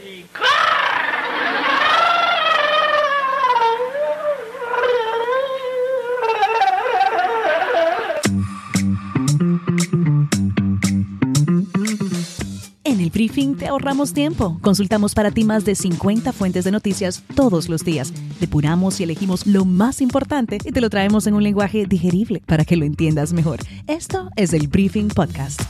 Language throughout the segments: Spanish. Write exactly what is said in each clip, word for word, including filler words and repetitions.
En el Briefing te ahorramos tiempo. Consultamos para ti más de cincuenta fuentes de noticias todos los días. Depuramos y elegimos lo más importante y te lo traemos en un lenguaje digerible para que lo entiendas mejor. Esto es el Briefing Podcast.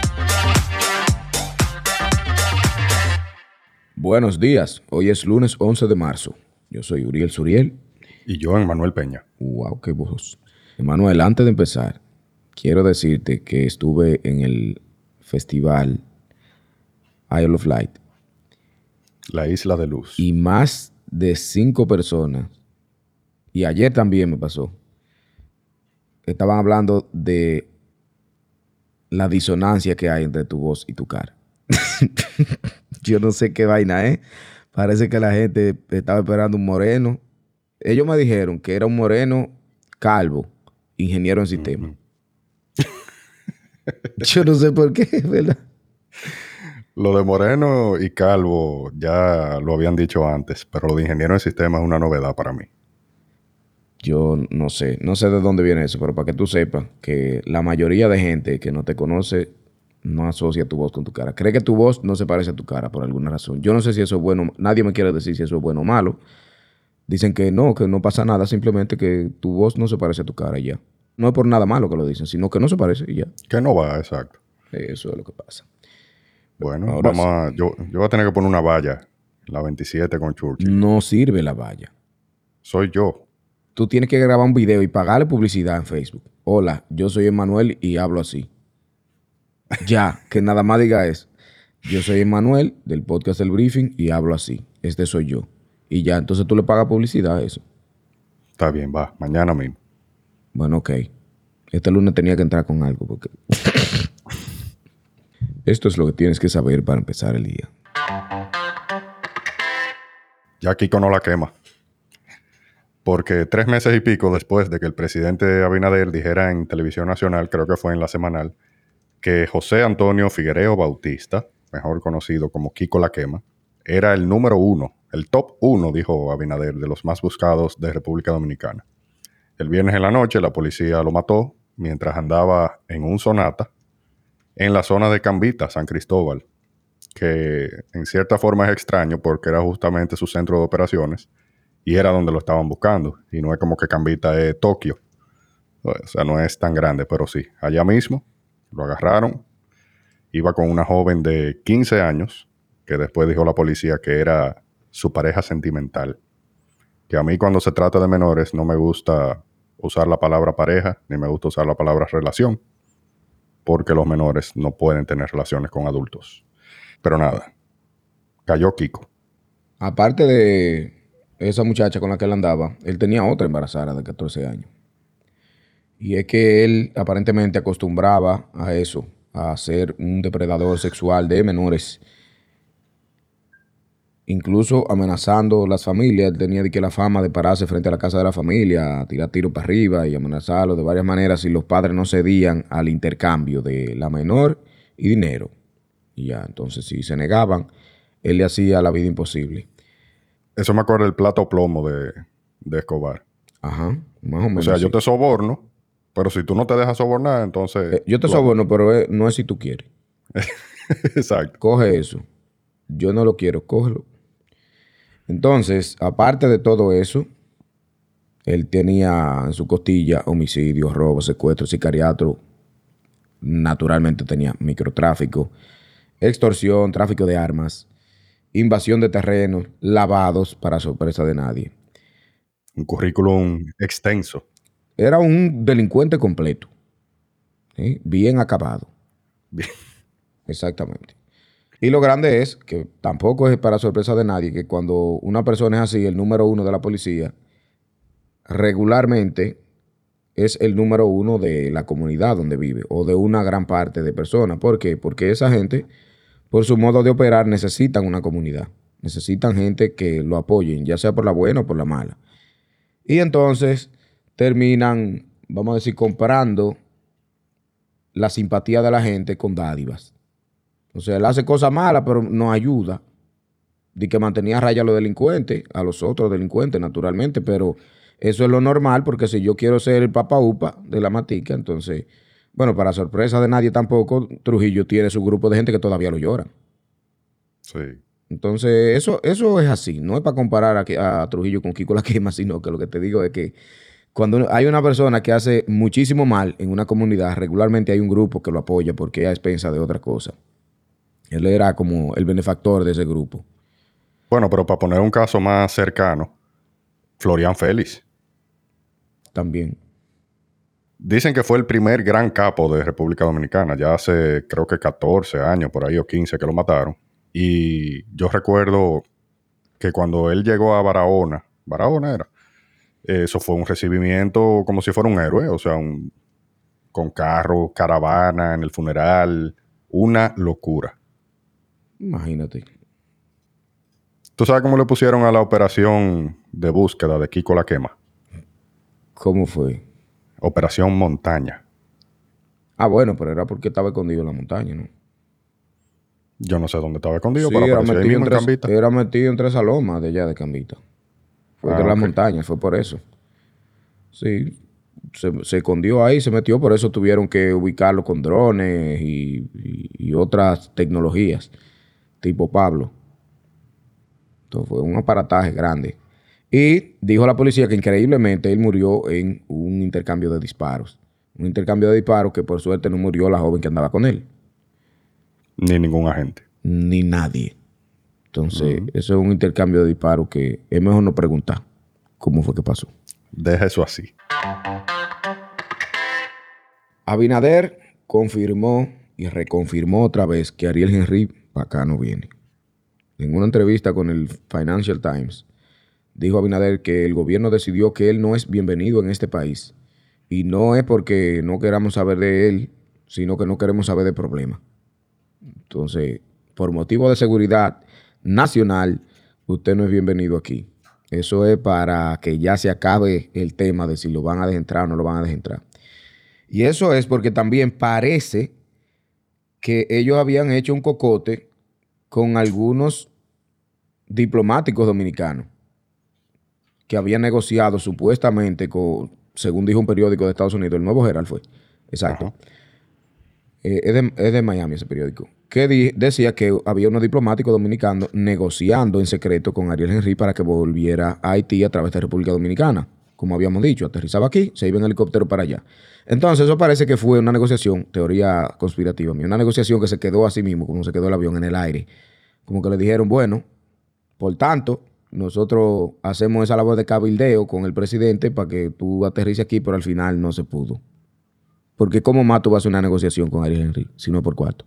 Buenos días. Hoy es lunes once de marzo. Yo soy Uriel Suriel. Y yo, Emmanuel Peña. Wow, qué voz. Emmanuel, antes de empezar, quiero decirte que estuve en el festival Isle of Light. La Isla de Luz. Y más de cinco personas, y ayer también me pasó, estaban hablando de la disonancia que hay entre tu voz y tu cara. Yo no sé qué vaina es. Parece que la gente estaba esperando un moreno. Ellos me dijeron que era un moreno calvo, ingeniero en sistemas. Uh-huh. Yo no sé por qué, ¿verdad? Lo de moreno y calvo ya lo habían dicho antes, pero lo de ingeniero en sistemas es una novedad para mí. Yo no sé, no sé de dónde viene eso, pero para que tú sepas que la mayoría de gente que no te conoce no asocia tu voz con tu cara. Cree que tu voz no se parece a tu cara por alguna razón. Yo no sé si eso es bueno, nadie me quiere decir si eso es bueno o malo. Dicen que no, que no pasa nada, simplemente que tu voz no se parece a tu cara y ya. No es por nada malo que lo dicen, sino que no se parece y ya. Que no va, exacto. Eso es lo que pasa. Bueno, ahora vamos a, yo, yo voy a tener que poner una valla, la veintisiete con Churchill. No sirve la valla. Soy yo. Tú tienes que grabar un video y pagarle publicidad en Facebook. Hola, yo soy Emmanuel y hablo así. Ya, que nada más diga eso. Yo soy Emmanuel del podcast El Briefing y hablo así. Este soy yo. Y ya, entonces tú le pagas publicidad a eso. Está bien, va. Mañana mismo. Bueno, ok. Este lunes tenía que entrar con algo porque... Esto es lo que tienes que saber para empezar el día. Ya Kiko no la quema. Porque tres meses y pico después de que el presidente Abinader dijera en Televisión Nacional, creo que fue en la semanal, que José Antonio Figuereo Bautista, mejor conocido como Kiko la quema, era el número uno, el top uno, dijo Abinader, de los más buscados de República Dominicana. El viernes en la noche la policía lo mató mientras andaba en un Sonata en la zona de Cambita, San Cristóbal, que en cierta forma es extraño porque era justamente su centro de operaciones y era donde lo estaban buscando. Y no es como que Cambita es Tokio. O sea, no es tan grande, pero sí. Allá mismo lo agarraron. Iba con una joven de quince años, que después dijo la policía que era su pareja sentimental. Que a mí cuando se trata de menores no me gusta usar la palabra pareja, ni me gusta usar la palabra relación, porque los menores no pueden tener relaciones con adultos. Pero nada, cayó Kiko. Aparte de esa muchacha con la que él andaba, él tenía otra embarazada de catorce años. Y es que él aparentemente acostumbraba a eso, a ser un depredador sexual de menores. Incluso amenazando las familias. Él tenía de que la fama de pararse frente a la casa de la familia, a tirar tiros para arriba y amenazarlos de varias maneras si los padres no cedían al intercambio de la menor y dinero. Y ya, entonces si se negaban, él le hacía la vida imposible. Eso me acuerda del plato plomo de, de Escobar. Ajá, más o menos. O sea, sí. yo te soborno, pero si tú no te dejas sobornar, entonces... Eh, yo te soborno, pero eh, no es si tú quieres. Exacto. Coge eso. Yo no lo quiero, cógelo. Entonces, aparte de todo eso, él tenía en su costilla homicidios, robos, secuestros, sicariato. Naturalmente tenía microtráfico, extorsión, tráfico de armas, invasión de terrenos, lavados para sorpresa de nadie. Un currículum extenso. Era un delincuente completo. ¿Sí? Bien acabado. Bien. Exactamente. Y lo grande es que tampoco es para sorpresa de nadie que cuando una persona es así, el número uno de la policía, regularmente es el número uno de la comunidad donde vive o de una gran parte de personas. ¿Por qué? Porque esa gente, por su modo de operar, necesitan una comunidad. Necesitan gente que lo apoyen, ya sea por la buena o por la mala. Y entonces terminan, vamos a decir, comprando la simpatía de la gente con dádivas. O sea, él hace cosas malas, pero nos ayuda de que mantenía a raya a los delincuentes, a los otros delincuentes, naturalmente, pero eso es lo normal, porque si yo quiero ser el papa upa de la matica, entonces, bueno, para sorpresa de nadie tampoco, Trujillo tiene su grupo de gente que todavía lo llora. Sí. Entonces, eso, eso es así. No es para comparar a, que- a Trujillo con Kiko La Quema, sino que lo que te digo es que cuando hay una persona que hace muchísimo mal en una comunidad, regularmente hay un grupo que lo apoya porque es a expensa de otra cosa. Él era como el benefactor de ese grupo. Bueno, pero para poner un caso más cercano, Florian Félix. También. Dicen que fue el primer gran capo de República Dominicana. Ya hace creo que catorce años, por ahí, o quince que lo mataron. Y yo recuerdo que cuando él llegó a Barahona, Barahona era, eso fue un recibimiento como si fuera un héroe, o sea, un, con carro, caravana, en el funeral, una locura. Imagínate. ¿Tú sabes cómo le pusieron a la operación de búsqueda de Kiko La Quema? ¿Cómo fue? Operación Montaña. Ah, bueno, pero era porque estaba escondido en la montaña, ¿no? Yo no sé dónde estaba escondido, Sí, pero era apareció ahí metido, mismo en entre, Cambita. era metido entre esas lomas de allá de Cambita. Fue Ah, de las ok. montañas, fue por eso. Sí, se, se escondió ahí, se metió, por eso tuvieron que ubicarlo con drones y, y- y otras tecnologías, tipo Pablo. Entonces fue un aparataje grande. Y dijo la policía que increíblemente él murió en un intercambio de disparos. Un intercambio de disparos que por suerte no murió la joven que andaba con él, Ni ningún agente. ni nadie. Entonces, eso es un intercambio de disparos que es mejor no preguntar cómo fue que pasó. Deja eso así. Abinader confirmó y reconfirmó otra vez que Ariel Henry para acá no viene. En una entrevista con el Financial Times, dijo Abinader que el gobierno decidió que él no es bienvenido en este país. Y no es porque no queramos saber de él, sino que no queremos saber de problemas. Entonces, por motivo de seguridad nacional, usted no es bienvenido aquí. Eso es para que ya se acabe el tema de si lo van a dejar entrar o no lo van a dejar entrar. Y eso es porque también parece que ellos habían hecho un cocote con algunos diplomáticos dominicanos que habían negociado supuestamente con, según dijo un periódico de Estados Unidos, el Nuevo Herald fue. Exacto. Ajá. Eh, es, de, es de Miami ese periódico, que di- decía que había unos diplomáticos dominicanos negociando en secreto con Ariel Henry para que volviera a Haití a través de República Dominicana. Como habíamos dicho, aterrizaba aquí, se iba en helicóptero para allá. Entonces, eso parece que fue una negociación, teoría conspirativa mía, una negociación que se quedó así mismo, como se quedó el avión en el aire. Como que le dijeron, bueno, por tanto, nosotros hacemos esa labor de cabildeo con el presidente para que tú aterrices aquí, pero al final no se pudo. Porque ¿cómo más tú vas a hacer una negociación con Ariel Henry si no es por cuarto?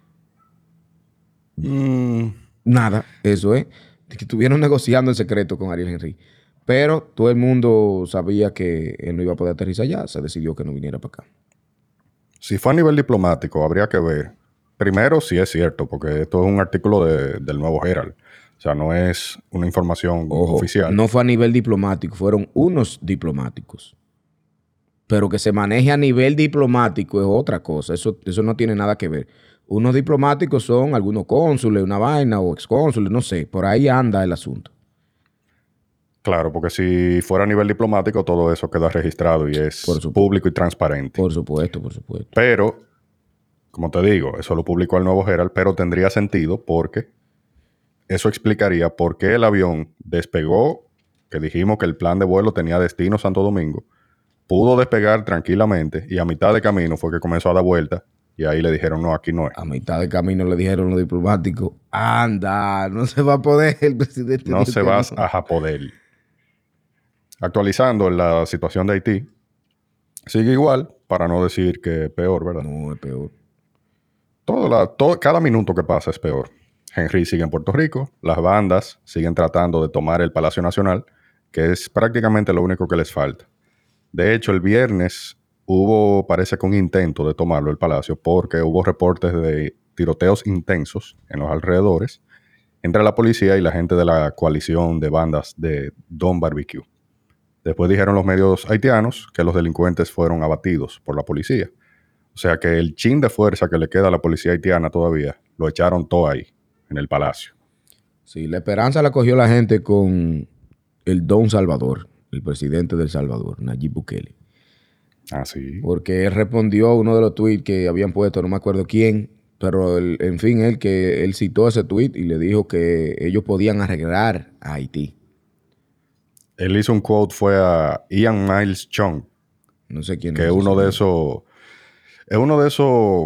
Mm, Nada, eso es. De que estuvieron negociando en secreto con Ariel Henry. Pero todo el mundo sabía que él no iba a poder aterrizar allá. Se decidió que no viniera para acá. si fue a nivel diplomático, habría que ver. Primero, si es cierto, porque esto es un artículo de- del Nuevo Herald. O sea, no es una información Ojo, oficial. no fue a nivel diplomático, fueron unos diplomáticos. Pero que se maneje a nivel diplomático es otra cosa. Eso, eso no tiene nada que ver. Unos diplomáticos son algunos cónsules, una vaina, o excónsules, no sé. Por ahí anda el asunto. Claro, porque si fuera a nivel diplomático, todo eso queda registrado y es Por supuesto. público y transparente. Por supuesto, por supuesto. Pero, como te digo, eso lo publicó el Nuevo Herald, pero tendría sentido porque eso explicaría por qué el avión despegó, que dijimos que el plan de vuelo tenía destino Santo Domingo, pudo despegar tranquilamente y a mitad de camino fue que comenzó a dar vuelta y ahí le dijeron, no, aquí no es. A mitad de camino le dijeron los diplomáticos, anda, no se va a poder, el presidente No dijo se que vas no. a poder. Actualizando la situación de Haití, sigue igual, para no decir que peor, ¿verdad? No, es peor. Todo la, todo, cada minuto que pasa es peor. Henry sigue en Puerto Rico, las bandas siguen tratando de tomar el Palacio Nacional, que es prácticamente lo único que les falta. De hecho, el viernes hubo, parece que un intento de tomarlo el Palacio, porque hubo reportes de tiroteos intensos en los alrededores entre la policía y la gente de la coalición de bandas de Don Barbecue. Después dijeron los medios haitianos que los delincuentes fueron abatidos por la policía. O sea que el chin de fuerza que le queda a la policía haitiana todavía, lo echaron todo ahí, en el palacio. Sí, la esperanza la cogió la gente con el Don Salvador, el presidente del Salvador, Nayib Bukele. Ah, sí. Porque él respondió a uno de los tweets que habían puesto, no me acuerdo quién, pero el, en fin, él que él citó ese tweet y le dijo que ellos podían arreglar a Haití. Él hizo un quote, fue a Ian Miles Chung, No sé quién que es es uno ese. de esos, es uno de esos,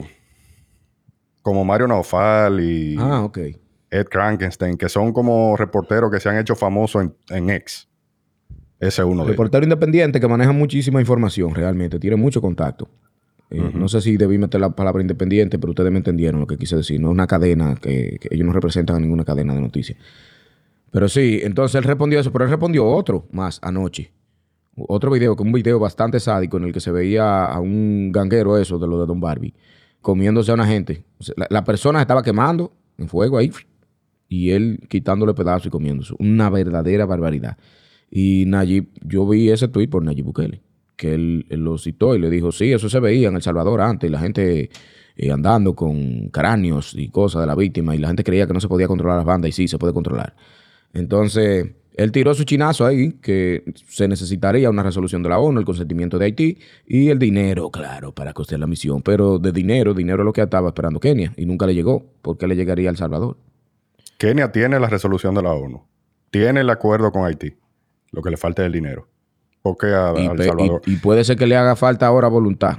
como Mario Naufal y Ah, ok. Ed Frankenstein, que son como reporteros que se han hecho famosos en, en X. Ese es uno de ellos. Reportero independiente que maneja muchísima información realmente, tiene mucho contacto. Eh, Ujú. No sé si debí meter la palabra independiente, pero ustedes me entendieron lo que quise decir. No es una cadena, que, que ellos no representan a ninguna cadena de noticias. Pero sí, entonces él respondió eso, pero él respondió otro más anoche. Otro video, que un video bastante sádico en el que se veía a un ganguero eso de lo de Don Barbie, comiéndose a una gente. O sea, la, la persona estaba quemando en fuego ahí y él quitándole pedazos y comiéndose. Una verdadera barbaridad. Y Nayib, yo vi ese tuit por Nayib Bukele, que él, él lo citó y le dijo, sí, eso se veía en El Salvador antes, y la gente eh, andando con cráneos y cosas de la víctima, y la gente creía que no se podía controlar las bandas, y sí, se puede controlar. Entonces, él tiró su chinazo ahí, que se necesitaría una resolución de la ONU, el consentimiento de Haití y el dinero, claro, para costear la misión. Pero de dinero, dinero es lo que estaba esperando Kenia y nunca le llegó. ¿Por qué le llegaría a El Salvador? Kenia tiene la resolución de la ONU, tiene el acuerdo con Haití, lo que le falta es el dinero. Porque a, Y, a El pe- Salvador, y, y puede ser que le haga falta ahora voluntad.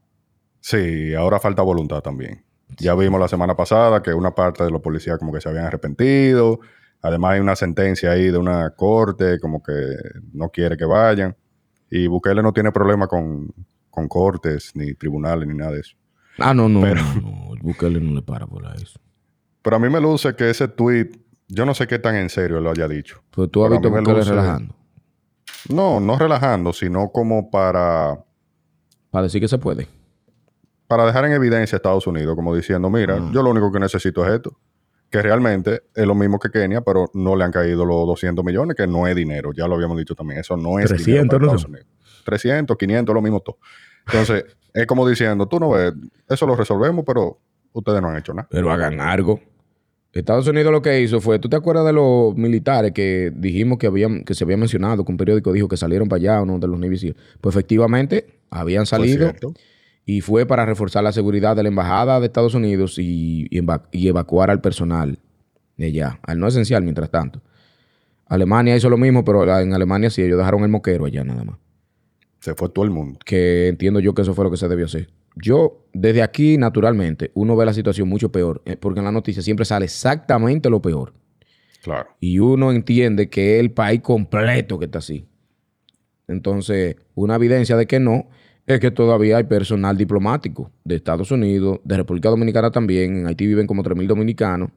sí, ahora falta voluntad también. Ya vimos la semana pasada que una parte de los policías como que se habían arrepentido. Además hay una sentencia ahí de una corte como que no quiere que vayan. Y Bukele no tiene problema con, con cortes, ni tribunales, ni nada de eso. Ah, no, no, Pero, no, no. El Bukele no le para por eso. pero a mí me luce que ese tweet, yo no sé qué tan en serio lo haya dicho. Pero tú has Pero a visto mí a me Bukele luce- relajando. No, no relajando, sino como para, Para decir que se puede. para dejar en evidencia a Estados Unidos, como diciendo, mira, Ah. yo lo único que necesito es esto. Que realmente es lo mismo que Kenia, pero no le han caído los doscientos millones, que no es dinero. Ya lo habíamos dicho también. Eso no es dinero trescientos, para ¿no Estados son? Unidos. trescientos, quinientos, lo mismo todo. Entonces, es como diciendo, tú no ves, eso lo resolvemos, pero ustedes no han hecho nada. Pero hagan algo. Estados Unidos lo que hizo fue, ¿tú te acuerdas de los militares que dijimos que habían, que se había mencionado, que un periódico dijo que salieron para allá, uno de los Navy Seals? Pues efectivamente habían Pues salido cierto. y fue para reforzar la seguridad de la embajada de Estados Unidos y, y, eva- y evacuar al personal de allá, al no esencial mientras tanto. Alemania hizo lo mismo, pero la- en Alemania sí, ellos dejaron el moquero allá nada más. Se fue todo el mundo. Que entiendo yo que eso fue lo que se debió hacer. Yo, desde aquí, naturalmente, uno ve la situación mucho peor, eh, porque en la noticia siempre sale exactamente lo peor. Claro. Y uno entiende que es el país completo que está así. Entonces, una evidencia de que no es que todavía hay personal diplomático de Estados Unidos, de República Dominicana también. En Haití viven como tres mil dominicanos.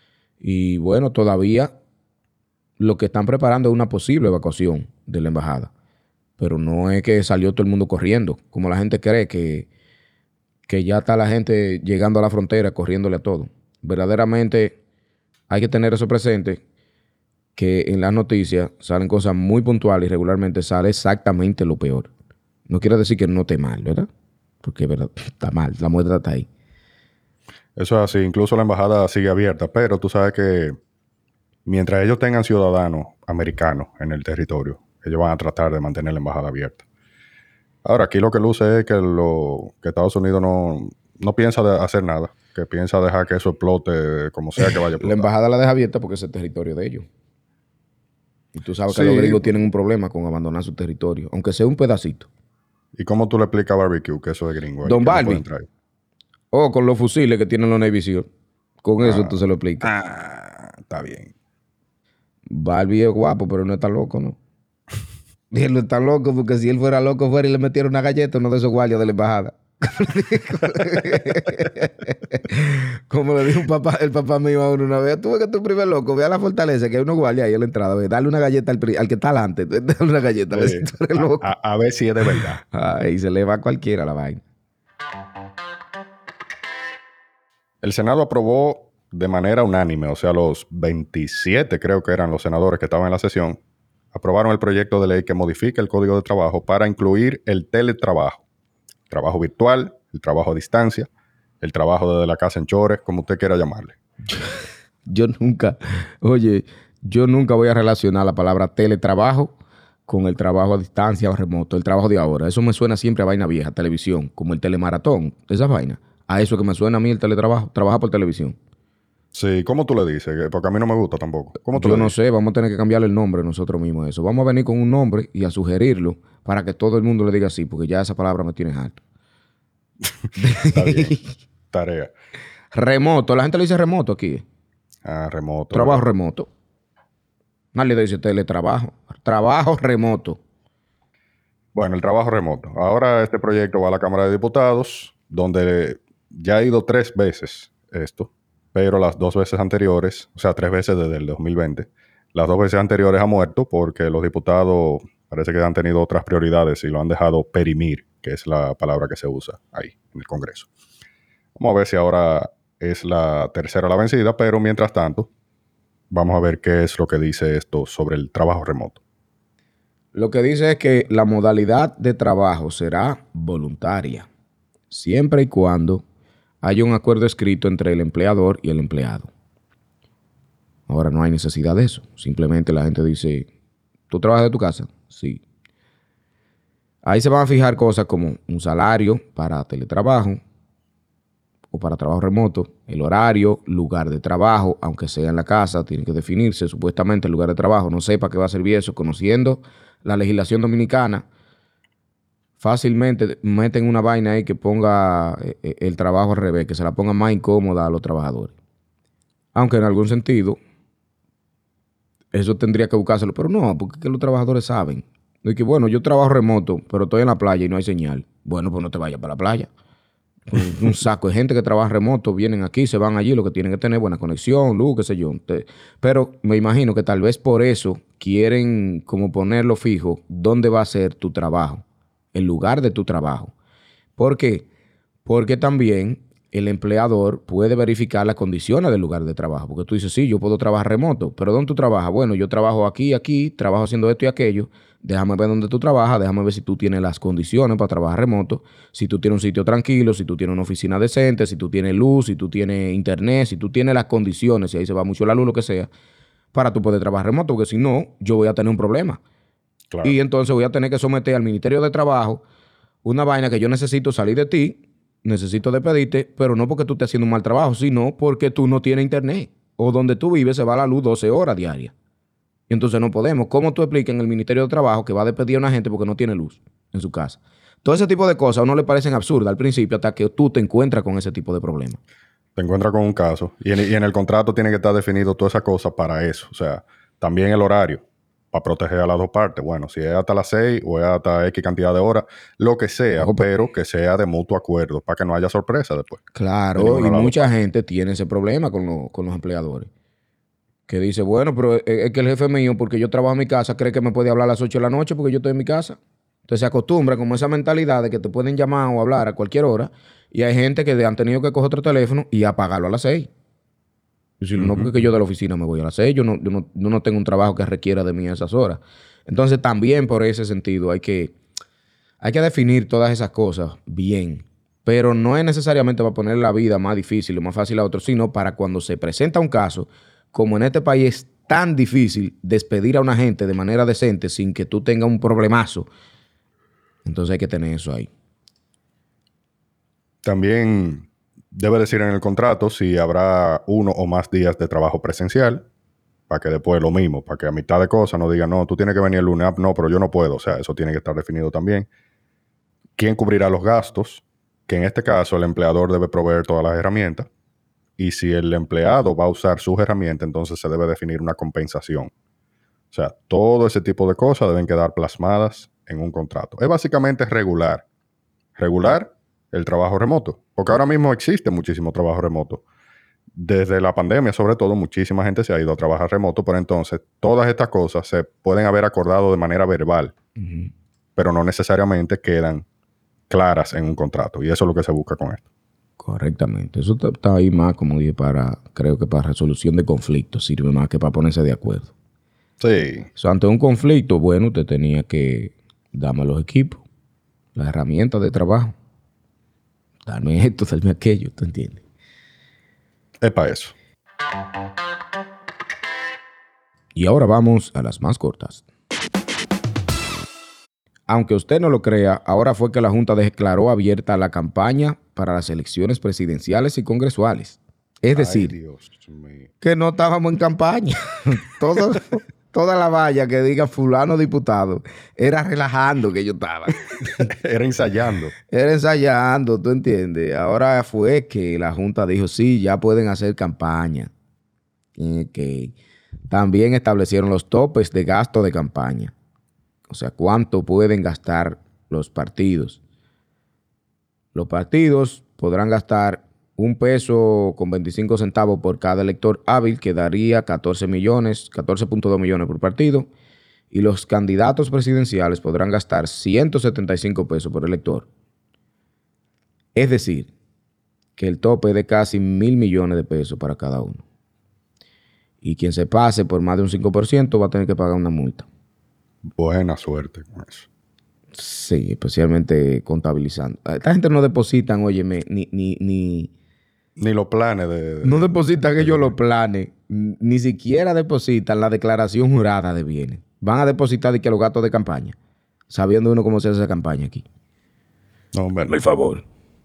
Y bueno, todavía lo que están preparando es una posible evacuación de la embajada. Pero no es que salió todo el mundo corriendo, como la gente cree que, que ya está la gente llegando a la frontera corriéndole a todo. Verdaderamente hay que tener eso presente, que en las noticias salen cosas muy puntuales y regularmente sale exactamente lo peor. No quiere decir que no esté mal, ¿verdad? Porque ¿verdad? Está mal, la muestra está ahí. Eso es así. Incluso la embajada sigue abierta, pero tú sabes que mientras ellos tengan ciudadanos americanos en el territorio, ellos van a tratar de mantener la embajada abierta. Ahora, aquí lo que luce es que, lo, que Estados Unidos no, no piensa de hacer nada, que piensa dejar que eso explote como sea que vaya a La explotar. embajada la deja abierta porque es el territorio de ellos. Y tú sabes que Sí. los gringos tienen un problema con abandonar su territorio, aunque sea un pedacito. ¿Y cómo tú le explicas a Barbecue que eso es gringo? ahí, Don que no Barbie. puede entrar ahí? O con los fusiles que tienen los Navy Seals. Con eso Ah. tú se lo explicas. Ah, está bien. Barbie es guapo, pero no está loco, ¿no? Y él no está loco porque si él fuera loco fuera y le metiera una galleta a uno de esos guardias de la embajada. Como le dijo un papá, el papá mío a uno una vez, tú ves que tú primer loco, ve a la fortaleza que hay unos guardias ahí a la entrada, ve, dale una galleta al, pri- al que está adelante, dale una galleta, a ver Sí. si tú eres a, loco. a- a ver si es de verdad. Ay, se le va a cualquiera la vaina. El Senado aprobó de manera unánime, o sea, los veintisiete creo que eran los senadores que estaban en la sesión, aprobaron el proyecto de ley que modifica el Código de Trabajo para incluir el teletrabajo, trabajo virtual, el trabajo a distancia, el trabajo desde la casa en chores, como usted quiera llamarle. Yo nunca, oye, yo nunca voy a relacionar la palabra teletrabajo con el trabajo a distancia o remoto, el trabajo de ahora. Eso me suena siempre a vaina vieja, televisión, como el telemaratón, esas vainas. A eso que me suena a mí el teletrabajo, trabajar por televisión. Sí, ¿cómo tú le dices? Porque a mí no me gusta tampoco. ¿Cómo tú Yo le no dices? sé, vamos a tener que cambiarle el nombre nosotros mismos a eso. Vamos a venir con un nombre y a sugerirlo para que todo el mundo le diga así, porque ya esa palabra me tiene harto. Está bien. Tarea. Remoto, la gente le dice remoto aquí. Ah, remoto. Trabajo ¿verdad? remoto. Nadie le dice teletrabajo. Trabajo remoto. Bueno, el trabajo remoto. Ahora este proyecto va a la Cámara de Diputados, donde ya ha ido tres veces esto, pero las dos veces anteriores, o sea, tres veces desde el dos mil veinte, las dos veces anteriores ha muerto porque los diputados parece que han tenido otras prioridades y lo han dejado perimir, que es la palabra que se usa ahí en el Congreso. Vamos a ver si ahora es la tercera la vencida, pero mientras tanto, vamos a ver qué es lo que dice esto sobre el trabajo remoto. Lo que dice es que la modalidad de trabajo será voluntaria, siempre y cuando haya un acuerdo escrito entre el empleador y el empleado. Ahora no hay necesidad de eso. Simplemente la gente dice, ¿tú trabajas de tu casa? Sí. Ahí se van a fijar cosas como un salario para teletrabajo o para trabajo remoto, el horario, lugar de trabajo, aunque sea en la casa, tiene que definirse supuestamente el lugar de trabajo. No sé para qué va a servir eso, conociendo la legislación dominicana. Fácilmente meten una vaina ahí que ponga eh, el trabajo al revés, que se la ponga más incómoda a los trabajadores. Aunque en algún sentido eso tendría que buscárselo, pero no, porque es que los trabajadores saben. De que bueno, yo trabajo remoto, pero estoy en la playa y no hay señal. Bueno, pues no te vayas para la playa. Un, un saco de gente que trabaja remoto, vienen aquí, se van allí, lo que tienen que tener buena conexión, luz, qué sé yo. Te, pero me imagino que tal vez por eso quieren como ponerlo fijo, dónde va a ser tu trabajo, el lugar de tu trabajo. ¿Por qué? Porque también el empleador puede verificar las condiciones del lugar de trabajo. Porque tú dices, sí, yo puedo trabajar remoto, pero ¿dónde tú trabajas? Bueno, yo trabajo aquí, aquí, trabajo haciendo esto y aquello. Déjame ver dónde tú trabajas, déjame ver si tú tienes las condiciones para trabajar remoto, si tú tienes un sitio tranquilo, si tú tienes una oficina decente, si tú tienes luz, si tú tienes internet, si tú tienes las condiciones, si ahí se va mucho la luz, lo que sea, para tú poder trabajar remoto, porque si no, yo voy a tener un problema. Claro. Y entonces voy a tener que someter al Ministerio de Trabajo una vaina que yo necesito salir de ti, necesito despedirte, pero no porque tú estés haciendo un mal trabajo, sino porque tú no tienes internet. O donde tú vives se va la luz doce horas diarias. Y entonces no podemos. ¿Cómo tú explicas en el Ministerio de Trabajo que va a despedir a una gente porque no tiene luz en su casa? Todo ese tipo de cosas a uno le parecen absurdas al principio hasta que tú te encuentras con ese tipo de problemas. Te encuentras con un caso y en, y en el contrato tiene que estar definido toda esa cosa para eso. O sea, también el horario para proteger a las dos partes. Bueno, si es hasta las seis o es hasta X cantidad de horas, lo que sea, No, pero que sea de mutuo acuerdo para que no haya sorpresa después. De Claro, ninguno y de las dos mucha partes. gente tiene ese problema con, lo- con los empleadores. Que dice, bueno, pero es, es que el jefe mío, porque yo trabajo en mi casa, cree que me puede hablar a las ocho de la noche porque yo estoy en mi casa. Entonces se acostumbra como esa mentalidad de que te pueden llamar o hablar a cualquier hora. Y hay gente que han tenido que coger otro teléfono y apagarlo a las seis. Y si no, Ujú. porque yo de la oficina me voy a las seis, yo no, yo no, yo no tengo un trabajo que requiera de mí a esas horas. Entonces también por ese sentido hay que, hay que definir todas esas cosas bien. Pero no es necesariamente para poner la vida más difícil o más fácil a otros, sino para cuando se presenta un caso, como en este país es tan difícil despedir a una gente de manera decente sin que tú tengas un problemazo, entonces hay que tener eso ahí. También debe decir en el contrato si habrá uno o más días de trabajo presencial, para que después lo mismo, para que a mitad de cosas no digan, no, tú tienes que venir el lunes, ah, no, pero yo no puedo. O sea, eso tiene que estar definido también. ¿Quién cubrirá los gastos? Que en este caso el empleador debe proveer todas las herramientas. Y si el empleado va a usar sus herramientas, entonces se debe definir una compensación. O sea, todo ese tipo de cosas deben quedar plasmadas en un contrato. Es básicamente regular. Regular el trabajo remoto. Porque ahora mismo existe muchísimo trabajo remoto. Desde la pandemia, sobre todo, muchísima gente se ha ido a trabajar remoto, pero entonces todas estas cosas se pueden haber acordado de manera verbal, Uh-huh. pero no necesariamente quedan claras en un contrato. Y eso es lo que se busca con esto. Correctamente. Eso está, está ahí más, como dije, para, creo que para resolución de conflictos, sirve más que para ponerse de acuerdo. Sí. O sea, ante un conflicto, bueno, usted tenía que darme los equipos, las herramientas de trabajo. Darme esto, darme aquello, ¿tú entiendes? Es para eso. Y ahora vamos a las más cortas. Aunque usted no lo crea, ahora fue que la Junta declaró abierta la campaña para las elecciones presidenciales y congresuales. Es decir, Ay, Dios mío. que no estábamos en campaña. Todo, toda la valla que diga fulano diputado era relajando que yo estaba. Era ensayando. Era ensayando, ¿tú entiendes? Ahora fue que la Junta dijo, sí, ya pueden hacer campaña. Okay. También establecieron los topes de gasto de campaña. O sea, cuánto pueden gastar los partidos. Los partidos podrán gastar un peso con veinticinco centavos por cada elector hábil, que daría catorce millones, catorce punto dos millones por partido. Y los candidatos presidenciales podrán gastar ciento setenta y cinco pesos por elector. Es decir, que el tope es de casi mil millones de pesos para cada uno. Y quien se pase por más de un cinco por ciento va a tener que pagar una multa. Buena suerte con eso. Sí, especialmente contabilizando. Esta gente no depositan, óyeme, ni... ni, ni Ni los planes de... de no depositan ellos los planes. Ni siquiera depositan la declaración jurada de bienes. Van a depositar de que los gastos de campaña. Sabiendo uno cómo se hace esa campaña aquí. No, bueno. Por favor.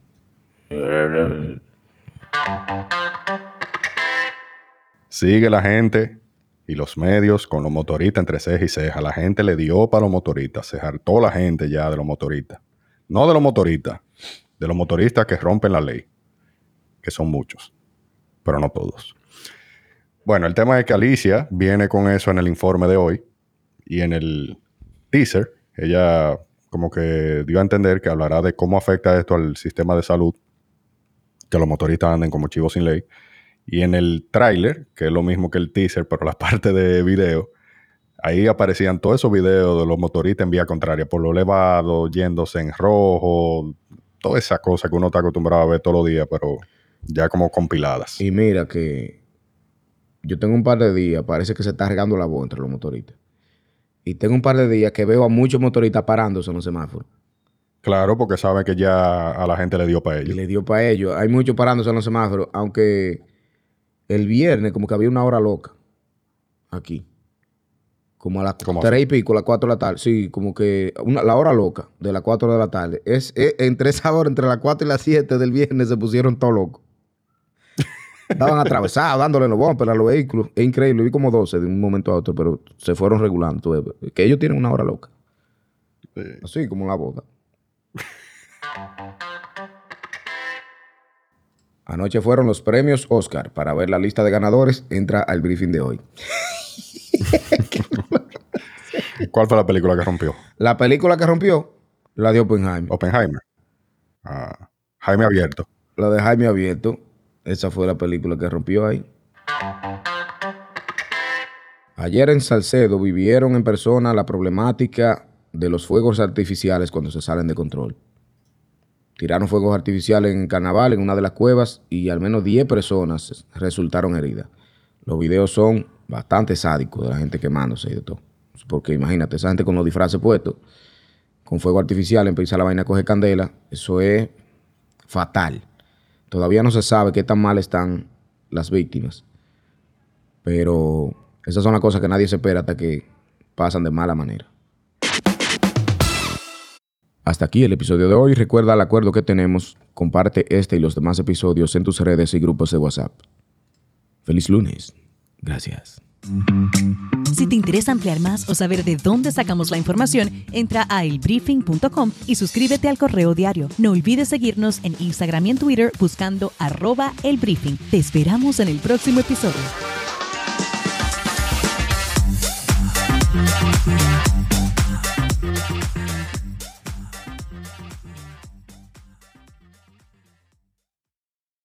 Sigue la gente y los medios con los motoristas entre ceja y ceja. La gente le dio para los motoristas. Se hartó la gente ya de los motoristas. No de los motoristas. De los motoristas que rompen la ley. Que son muchos. Pero no todos. Bueno, el tema es que Alicia viene con eso en el informe de hoy. Y en el teaser, ella como que dio a entender que hablará de cómo afecta esto al sistema de salud. Que los motoristas anden como chivos sin ley. Y en el tráiler, que es lo mismo que el teaser, pero la parte de video, ahí aparecían todos esos videos de los motoristas en vía contraria, por lo elevado, yéndose en rojo, toda esa cosa que uno está acostumbrado a ver todos los días, pero ya como compiladas. Y mira que yo tengo un par de días, parece que se está regando la voz entre los motoristas. Y tengo un par de días que veo a muchos motoristas parándose en los semáforos. Claro, porque saben que ya a la gente le dio para Y ellos. le dio para ellos. Hay muchos parándose en los semáforos, aunque el viernes como que había una hora loca aquí. Como a las tres y pico, las cuatro de la tarde. Sí, como que una, la hora loca de las cuatro de la tarde. Es, es entre esa hora, entre las cuatro y las siete del viernes, se pusieron todos locos. Estaban atravesados, dándole los bumpers a los vehículos. Es increíble. Vi como doce de un momento a otro, pero se fueron regulando. Tú ves, que ellos tienen una hora loca. Sí. Así como la boda. Anoche fueron los premios Oscar. Para ver la lista de ganadores, entra al briefing de hoy. ¿Cuál fue la película que rompió? La película que rompió, la de Oppenheimer. Oppenheimer. Ah, Jaime Abierto. La de Jaime Abierto. Esa fue la película que rompió ahí. Ayer en Salcedo vivieron en persona la problemática de los fuegos artificiales cuando se salen de control. Tiraron fuegos artificiales en carnaval en una de las cuevas y al menos diez personas resultaron heridas. Los videos son bastante sádicos de la gente quemándose y de todo. Porque imagínate, esa gente con los disfraces puestos, con fuego artificial, empieza la vaina a coger candela. Eso es fatal. Todavía no se sabe qué tan mal están las víctimas. Pero esas son las cosas que nadie se espera hasta que pasan de mala manera. Hasta aquí el episodio de hoy. Recuerda el acuerdo que tenemos. Comparte este y los demás episodios en tus redes y grupos de WhatsApp. Feliz lunes. Gracias. Si te interesa ampliar más o saber de dónde sacamos la información, entra a el briefing punto com y suscríbete al correo diario. No olvides seguirnos en Instagram y en Twitter buscando arroba el briefing. Te esperamos en el próximo episodio.